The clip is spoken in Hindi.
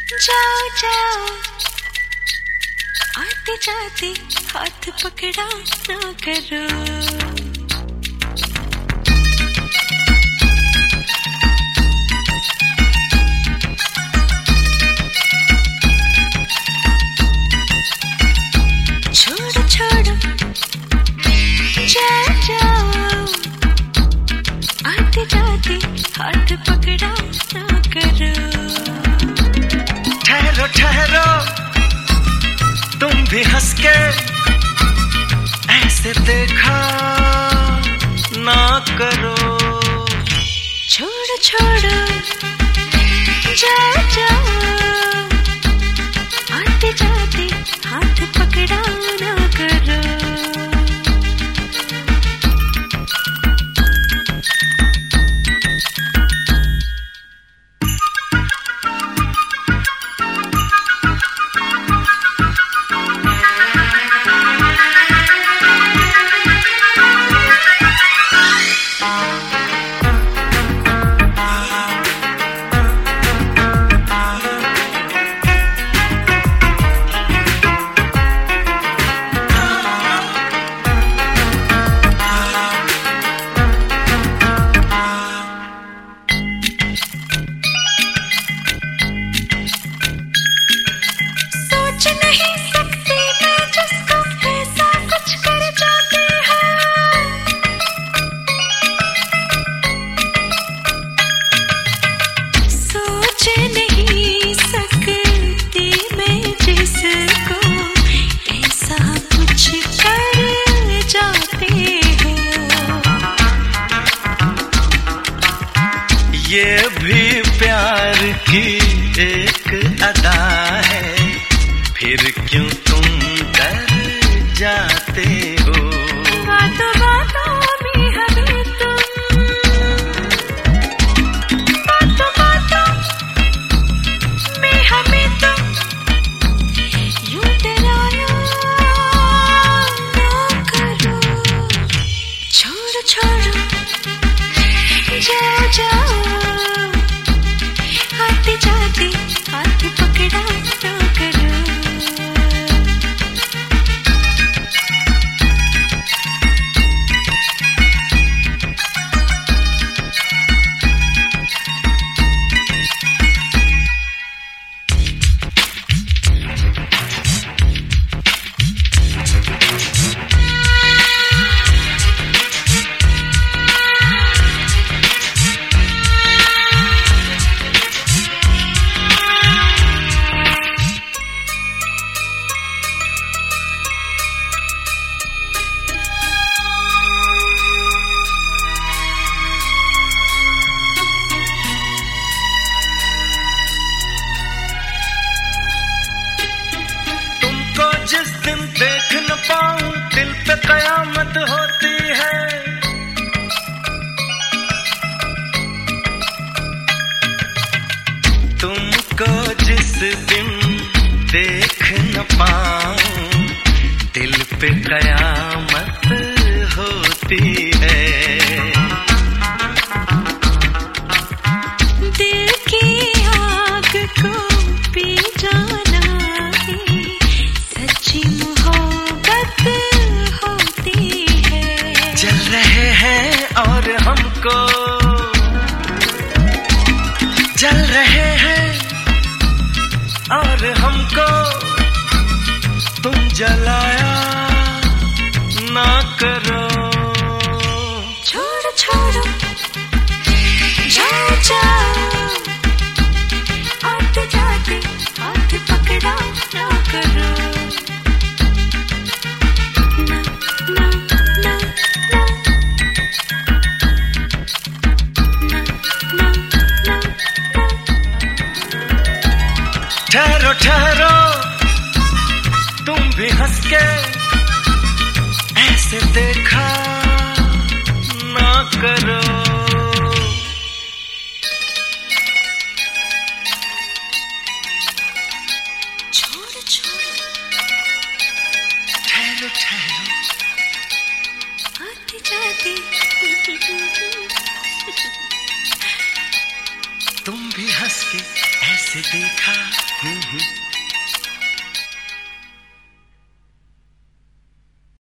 जाओ जाओ आते जाते हाथ पकड़ा ना करो। छोड़ो छोड़ो जाओ जाओ आते जाते हाथ पकड़ा ना करो। ठहरो ठहरो तुम भी हंस के ऐसे देखा ना करो। छोड़ो छोड़ो जाओ जाओ आते जाते हाथ पकड़ा ना करो। ये भी प्यार की एक अदा है, फिर क्यों तुम डर जाते हो। बातों बातों में हमें तुम बातों बातों में हमें तुम यूं डराया ना करो। छोड़ो छोड़ो जाओ जाओ आते जाते हाथ पकड़ा ना करो। जिस दिन देख न पाऊं दिल पे कयामत होती है। तुमको जिस दिन देख न पाऊं दिल पे कयामत होती है। दिल की आग को पी जाना जल रहे हैं और हमको तुम जलाया ना करो। छोड़ो छोड़ो जाओ जाओ आते जाते हाथ पकड़ा ना करो। ठहरो ठहरो तुम भी हंस के ऐसे देखा ना करो। छोड़ो छोड़ो ठहरो ठहरो आते जाते तुम भी हंस के ऐसे देखा